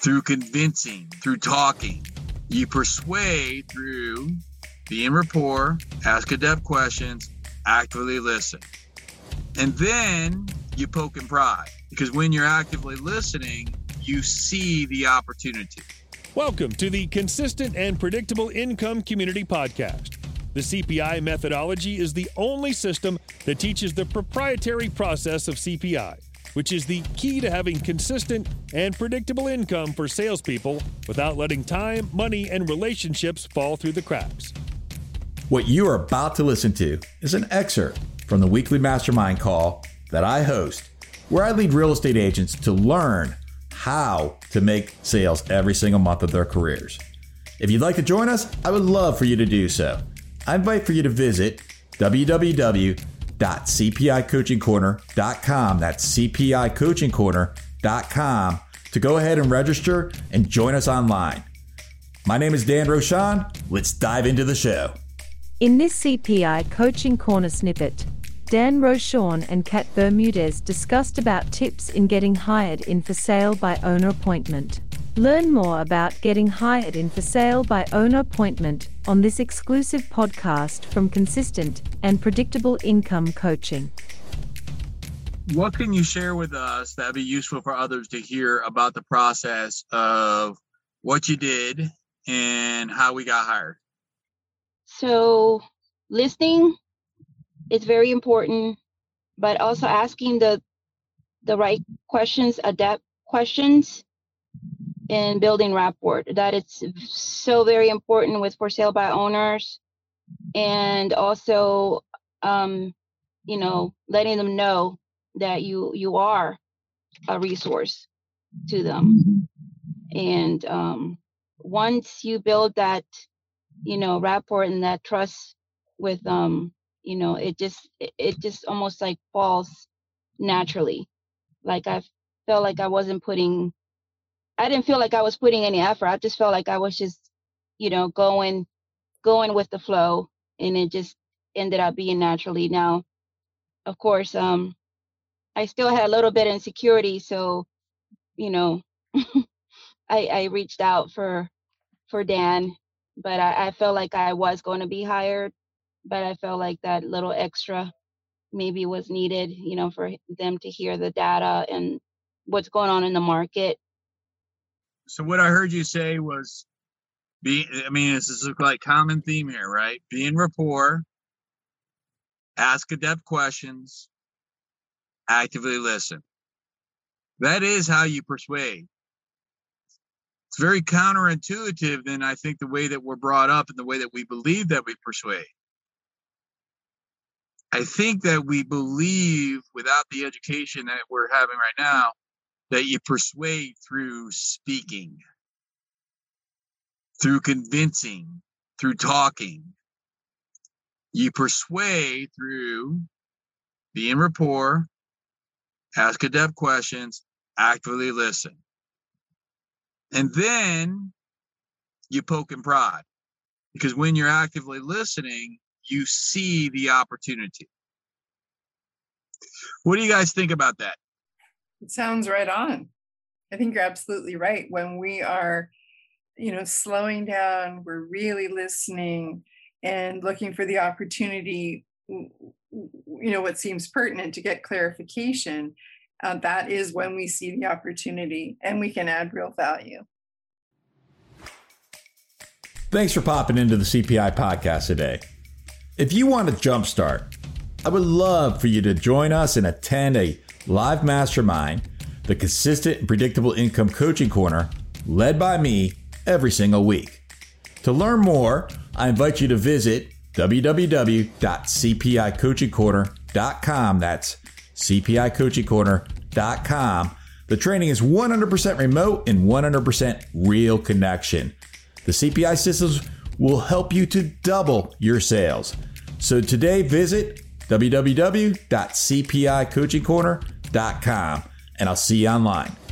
through convincing, through talking. You persuade through being rapport, ask adept questions, actively listen. And then you poke and prod, because when you're actively listening, you see the opportunity. Welcome to the Consistent and Predictable Income Community Podcast. The CPI methodology is the only system that teaches the proprietary process of CPI, which is the key to having consistent and predictable income for salespeople without letting time, money, and relationships fall through the cracks. What you are about to listen to is an excerpt from the weekly mastermind call that I host, where I lead real estate agents to learn how to make sales every single month of their careers. If you'd like to join us, I would love for you to do so. I invite for you to visit www.cpicoachingcorner.com. That's cpicoachingcorner.com to go ahead and register and join us online. My name is Dan Rochon. Let's dive into the show. In this CPI Coaching Corner snippet, Dan Rochon and Kat Bermudez discussed about tips in getting hired in for sale by owner appointment. Learn more about getting hired in for sale by owner appointment on this exclusive podcast from Consistent and Predictable Income Coaching. What can you share with us that would be useful for others to hear about the process of what you did and how we got hired? So listening is very important, but also asking the right questions, adept questions, and building rapport. That it's so very important with for sale by owners, and also letting them know that you are a resource to them. And once you build that rapport and that trust with it just almost like falls naturally. Like I felt like I didn't feel like I was putting any effort. I just felt like I was just, going with the flow, and it just ended up being naturally. Now, of course, I still had a little bit of insecurity, so, I reached out for Dan, but I felt like I was going to be hired, but I felt like that little extra maybe was needed, for them to hear the data and what's going on in the market. So what I heard you say was, this is like common theme here, right? Be in rapport, ask adept questions, actively listen. That is how you persuade. It's very counterintuitive than I think the way that we're brought up and the way that we believe that we persuade. I think that we believe, without the education that we're having right now, that you persuade through speaking, through convincing, through talking. You persuade through being rapport, ask adept questions, actively listen. And then you poke and prod, because when you're actively listening, you see the opportunity. What do you guys think about that? It sounds right on. I think you're absolutely right. When we are, slowing down, we're really listening and looking for the opportunity, what seems pertinent to get clarification. That is when we see the opportunity and we can add real value. Thanks for popping into the CPI podcast today. If you want a jumpstart, I would love for you to join us and attend a live mastermind, the Consistent and Predictable Income Coaching Corner, led by me every single week. To learn more, I invite you to visit www.cpicoachingcorner.com. That's cpicoachingcorner.com. The training is 100% remote and 100% real connection. The CPI systems will help you to double your sales. So today, visit www.cpicoachingcorner.com, and I'll see you online.